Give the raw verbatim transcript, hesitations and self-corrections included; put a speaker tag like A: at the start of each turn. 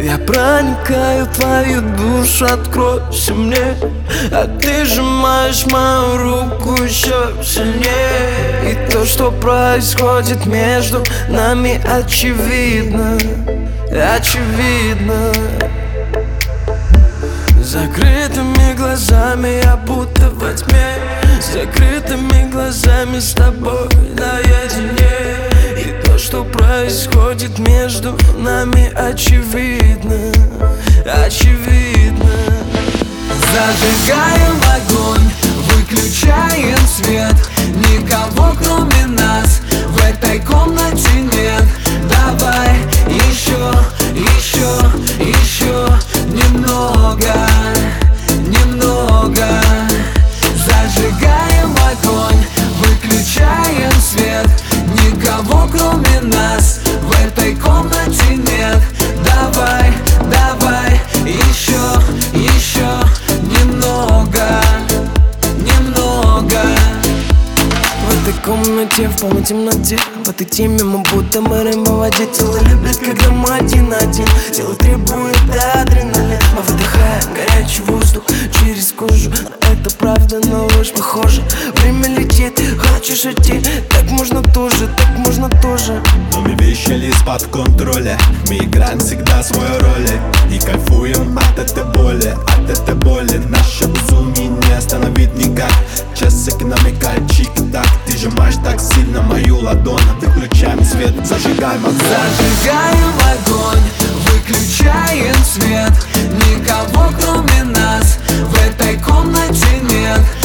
A: Я проникаю в твою душу, откройся мне, а ты сжимаешь мою руку еще сильнее. И то, что происходит между нами, очевидно, очевидно. Закрытыми глазами я будто во тьме, закрытыми глазами с тобой наедине. И то, что происходит между нами, очевидно, очевидно.
B: Зажигаем огонь, выключаем свет. Никого кроме нас в этой комнате нет. Давай еще, еще, еще немного, немного. Зажигаем огонь, выключаем свет. Никого кроме нас в этой комнате нет. Давай, давай еще, еще немного, немного.
A: В этой комнате, в полной темноте, в этой теме мы будто морем по воде. Тело любит, когда мы один на один. Тело требует адреналин. Мы выдыхаем горячий воздух через кожу. Но это правда, но ложь похоже. Время летит, хочешь идти, так можно тоже, так можно тоже.
C: Но мы вещали из-под контроля. Мы играем всегда свою роль и кайфуем от этой боли, от этой боли. Наше безумие не остановить никак. Часик намекает чик-так. Ты сжимаешь так сильно мою ладонь. Выключаем свет, зажигаем огонь.
B: Зажигаем огонь, выключаем свет. Никого кроме нас в этой комнате нет.